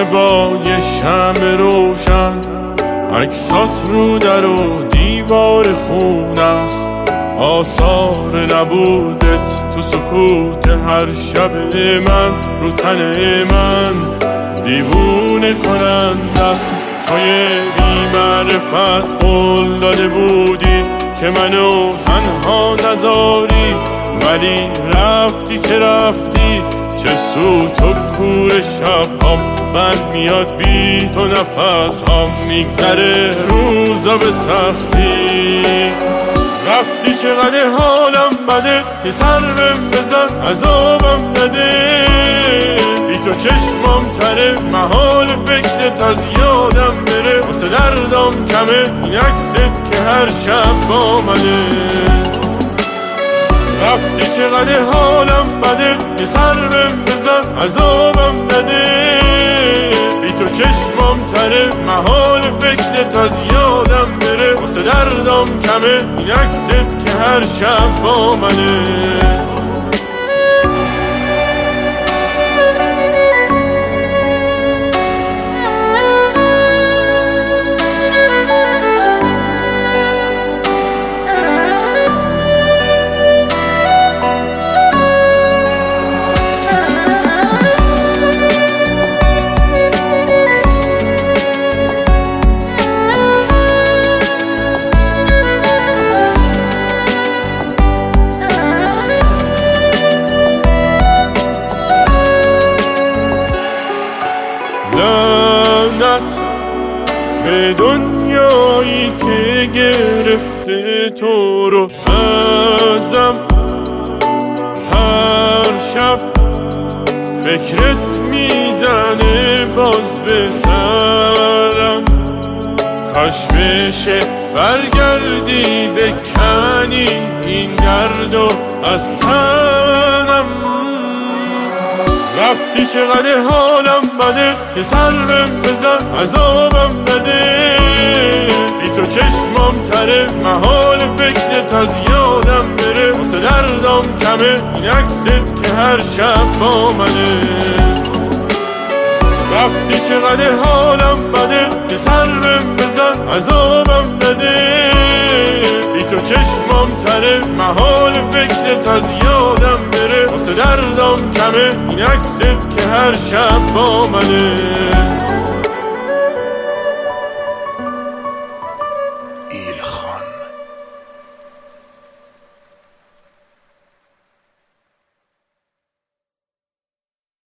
زیبای شمع روشن، عکسات رو در و دیوار خون است. آثار نبودت تو سکوت هر شب من، رو تن من دیوونه کنند است. توی بی معرفت قول داده بودی که منو تنها نذاری، ولی رفتی که رفتی. چه سود تو کور شب‌هام، من میاد بی تو نفس هم میگذره روزا به سختی. رفتی چقدر حالم بده، یه سر بهم بزن عذابم نده. بی تو چشمام تره، محال فکرت از یادم بره. واسه دردم کمه این عکست که هر شب با منه. رفتی چقدر حالم بده، یه سر بهم بزن عذابم نده. بی تو چشمام تره، محال فکرت از یادم بره. واسه دردم کمه این عکست که هر شب با منه. به دنیایی که گرفته تو رو ازم. هر شب فکرت میزنه باز به سرم. کاش بشه برگردی بکنی این دردو از تنم. رفتی چقدر حالم بده، یه سر بهم بزن عذابم نده. بی تو چشمام تره، محال فکرت از یادم بره. واسه دردم کمه این عکست که هر شب با منه. رفتی چقدر حالم بده، یه سر بهم بزن عذابم نده. بی تو چشمام تره، محال فکرت از یادم بره. واسه دردم کمه این عکست که هر شب با منه.